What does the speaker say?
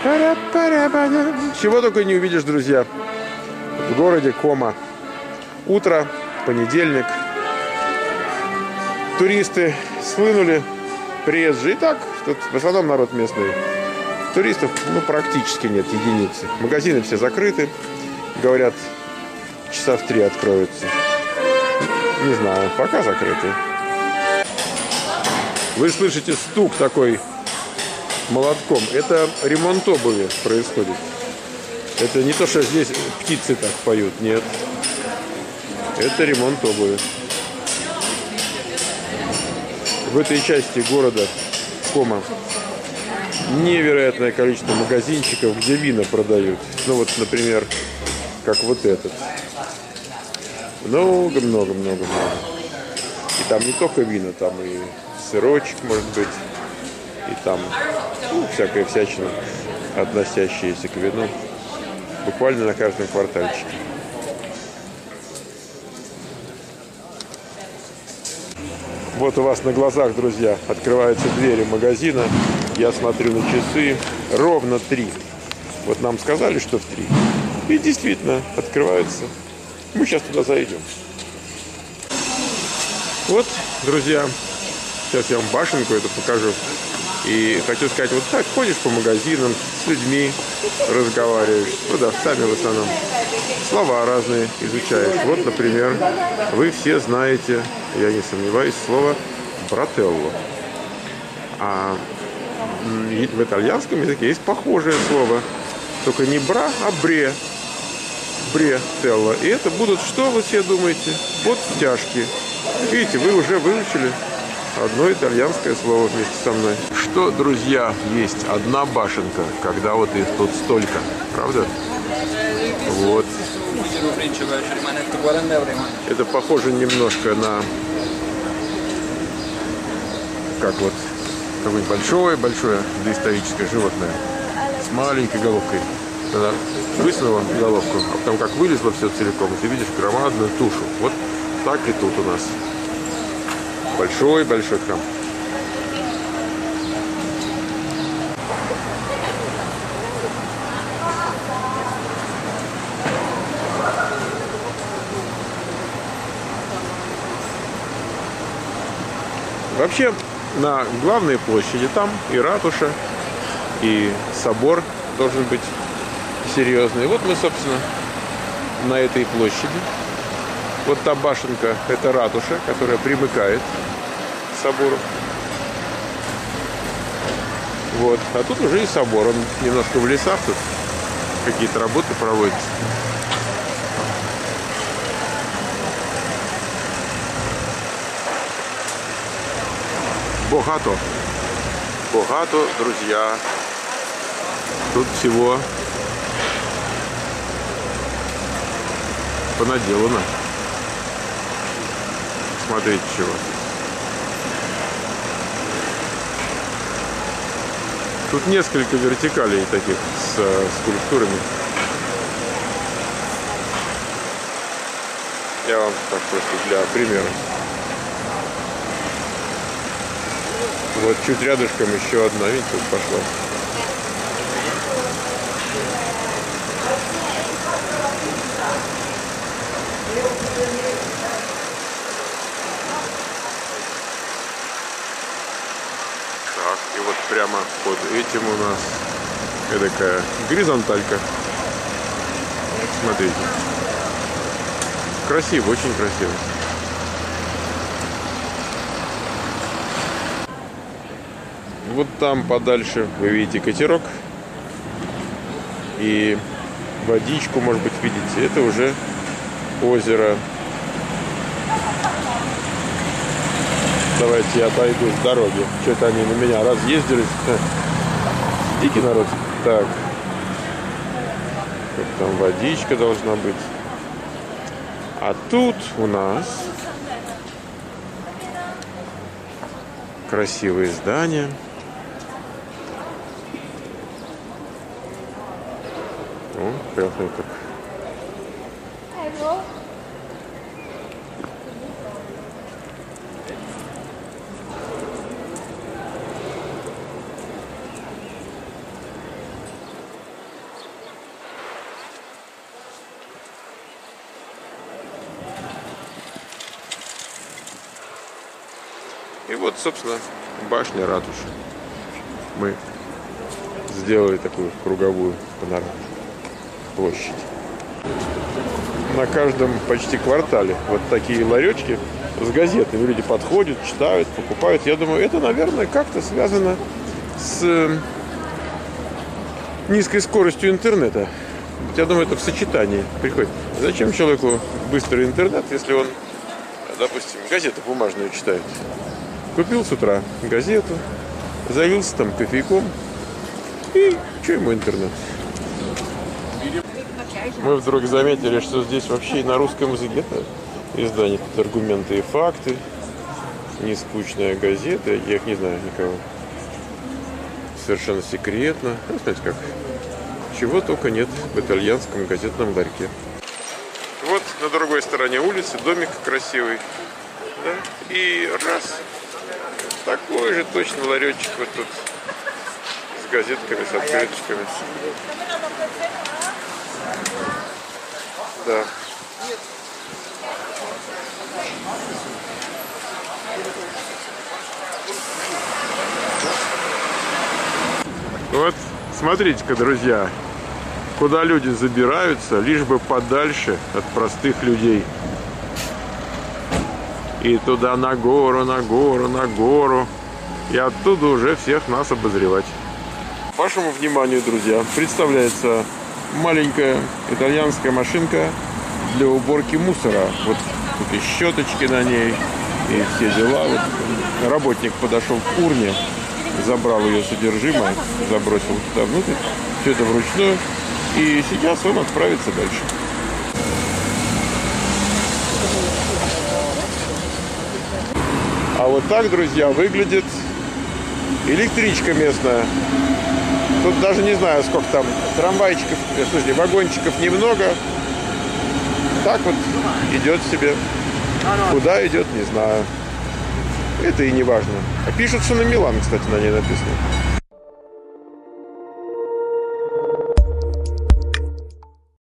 Чего только не увидишь, друзья, в городе Кома. Утро, понедельник. Туристы схлынули, приезжие. И так, тут в основном народ местный. Туристов, практически нет, единицы. Магазины все закрыты. Говорят, часа в 3 откроются. Не знаю, пока закрыты. Вы слышите стук такой молотком. Это ремонт обуви происходит. Это не то, что здесь птицы так поют. Нет. Это ремонт обуви. В этой части города Кома невероятное количество магазинчиков, где вина продают. Например, как вот этот. Много. И там не только вина, там и сырочек, может быть. И там всякая всячина, относящаяся к вину. Буквально на каждом квартальчике. Вот у вас на глазах, друзья, открываются двери магазина. Я смотрю на часы. Ровно 3. Вот нам сказали, что в 3. И действительно открываются. Мы сейчас туда зайдем. Вот, друзья, сейчас я вам башенку эту покажу. И хочу сказать, вот так ходишь по магазинам, с людьми разговариваешь, с продавцами в основном. Слова разные изучаешь. Вот, например, вы все знаете, я не сомневаюсь, слово «брателло». А в итальянском языке есть похожее слово. Только не «бра», а «бре». «Брателло». И это будут, что вы все думаете? Подтяжки. Видите, вы уже выучили одно итальянское слово вместе со мной. Что, друзья, есть одна башенка, когда вот их тут столько. Правда? Вот. Это похоже немножко на какое-нибудь большое доисторическое животное с маленькой головкой. Когда высунула головку, а потом как вылезло все целиком, и ты видишь громадную тушу. Вот так и тут у нас. Большой храм. Вообще, на главной площади там и ратуша, и собор должен быть серьезный. Вот мы, собственно, на этой площади. Вот та башенка – это ратуша, которая примыкает к собору. Вот. А тут уже и собор. Он немножко в лесах, тут какие-то работы проводятся. Богато, друзья. Тут всего понаделано. Смотрите, чего. Тут несколько вертикалей таких с скульптурами. Я вам так просто для примера. Вот чуть рядышком еще одна, видите, тут пошла. Так, и вот прямо под этим у нас такая горизонталька. Смотрите. Красиво, очень красиво. Вот там подальше вы видите катерок. И водичку, может быть, видите. Это уже озеро. Давайте я отойду с дороги. Что-то они на меня разъездились. Дикий народ. Так. Как там водичка должна быть. А тут у нас красивые здания. О, прям как. И вот, собственно, башня ратуши. Мы сделали такую круговую панораму, площадь. На каждом почти квартале вот такие ларечки с газетами. Люди подходят, читают, покупают. Я думаю, это, наверное, как-то связано с низкой скоростью интернета. Я думаю, это в сочетании приходит. Зачем человеку быстрый интернет, если он, допустим, газету бумажную читает? Купил с утра газету, залился там кофейком, и что ему интернет? Мы вдруг заметили, что здесь вообще и на русском языке издание, тут аргументы и факты, не скучная газета, я их не знаю никого. Совершенно секретно. Ну, знаете как, чего только нет в итальянском газетном ларьке. Вот на другой стороне улицы домик красивый, да? И раз, такой же точно ларечек вот тут с газетками, с открыточками. Да. Вот, смотрите-ка, друзья, куда люди забираются, лишь бы подальше от простых людей. И туда на гору, на гору, на гору. И оттуда уже всех нас обозревать. Вашему вниманию, друзья, представляется маленькая итальянская машинка для уборки мусора. Вот тут и щеточки на ней, и все дела. Вот работник подошел к урне, забрал ее содержимое, забросил туда внутрь. Все это вручную. И сейчас он отправится дальше. А вот так, друзья, выглядит электричка местная. Тут даже не знаю, сколько там трамвайчиков, слушайте, вагончиков немного. Так вот идет себе. Куда идет, не знаю. Это и не важно. А пишут, что на Милан, кстати, на ней написано.